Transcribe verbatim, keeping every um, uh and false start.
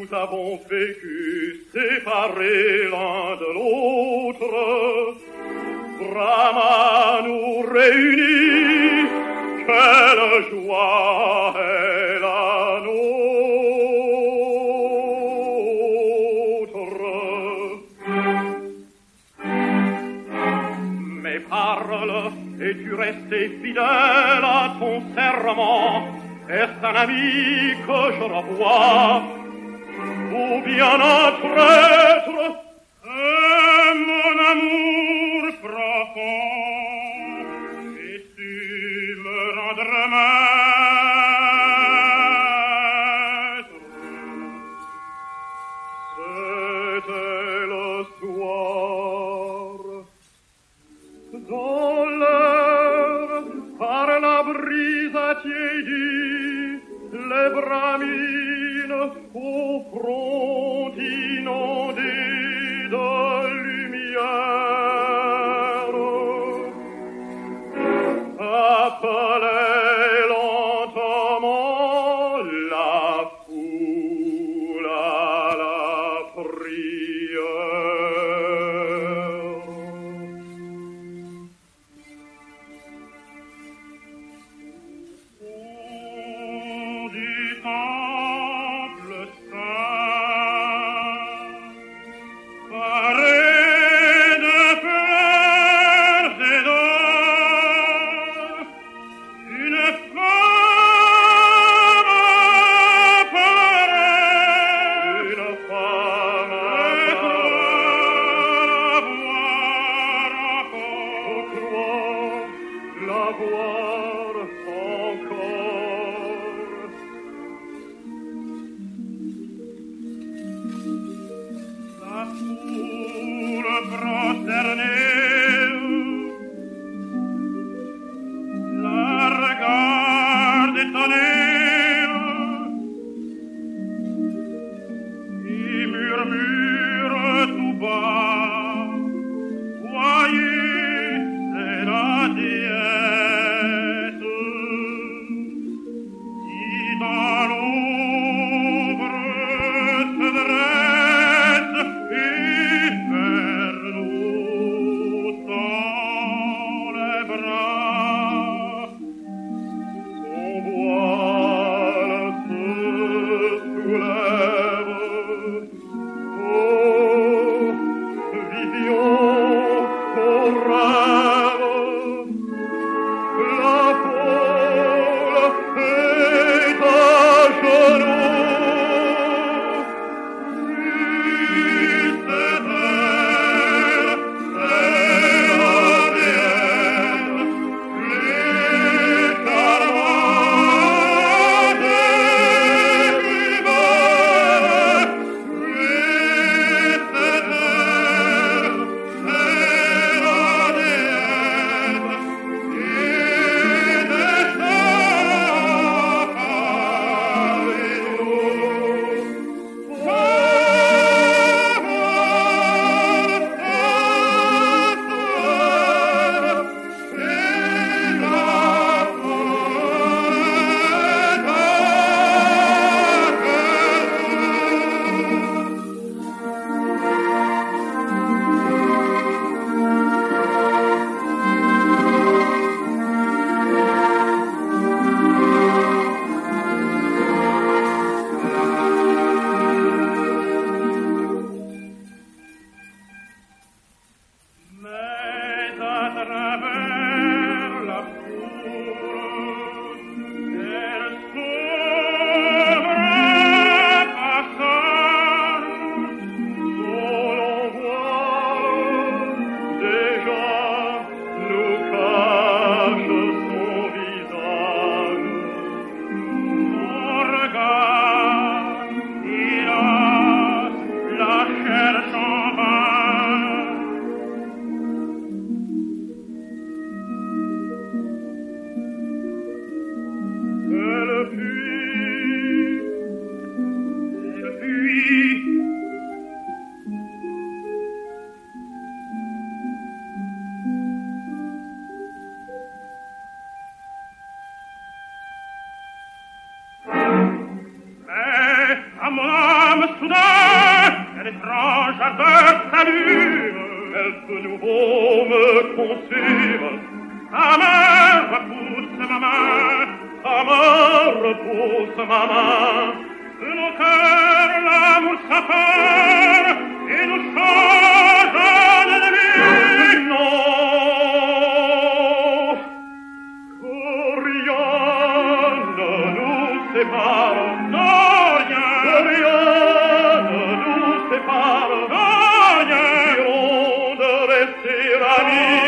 nous avons vécu séparés l'un de l'autre. Brahma nous réunit, quelle joie est la nôtre. Mais parle, es-tu resté fidèle à ton serment? Est-ce un ami que je revois, ou bien un traître? C'est mon amour profond, et tu me rendras maître. C'était le soir, dans l'air, par la brise attiédie, les bramines au front inondé de lumière appelaient lentement la foule à la prière. Au du temple saint, paré de fleurs et d'or, une femme apparaît, Une femme et croit la voir encore. la voir encore. La foule prosternée la regarde étonnée, et murmure tout bas, voyez, c'est la déesse qui dans l'ombre se dresse et vers nous tend les bras. Son voile se soulève. Oh, vivions au rêve. La foule est à genoux. Si c'est elle, c'est la déesse, les caravans des plus belles. Oui, c'est elle, c'est la déesse, qui descend avec nous. Mais à travers la foule, elle s'ouvre un passage Où l'on voit déjà nous cache son visage. Son regard, il a la cherche en vain. Elle fuit, Il fuit, mais à mon âme soudain, quelle étrange ardeur s'allume, quelque nouveau me consume. Ta main repousse ma main, ta main repousse ma main. De nos cœurs l'amour s'affaire et nous change d'ennemi. Non, que rien ne nous sépare. Non, rien, que rien ne nous sépare. non, rien, Dirons de rester amis.